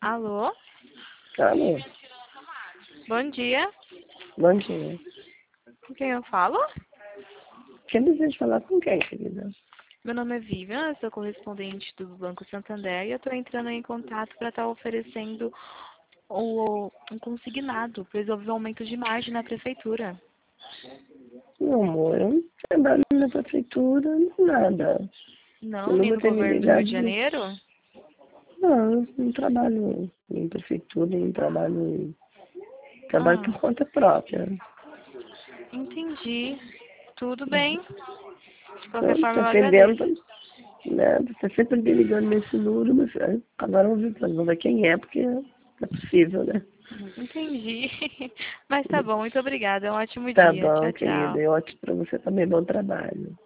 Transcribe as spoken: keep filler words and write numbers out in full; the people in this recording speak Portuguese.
Alô? Alô? Bom dia. Bom dia. Com quem eu falo? Quer deseja falar com quem, querida? Meu nome é Vivian, eu sou correspondente do Banco Santander e eu estou entrando em contato para estar oferecendo o, um consignado para resolver o aumento de margem na prefeitura. Meu amor, eu não trabalho na prefeitura, nada. Eu Não, nem nunca no tenho me governo do Rio de ligado. Janeiro? Não, eu não trabalho em prefeitura, nem trabalho em... Trabalho Ah, por conta própria. entendi. Tudo bem. De qualquer Então, forma, tá eu atendendo, agradeço. né? Você sempre me ligando nesse número, mas é, agora eu vou ver quem é, porque não é possível, né? Entendi. Mas tá bom, muito obrigada. É um ótimo Tá dia. bom, Tchau, querida. tchau. É ótimo pra você também, bom trabalho.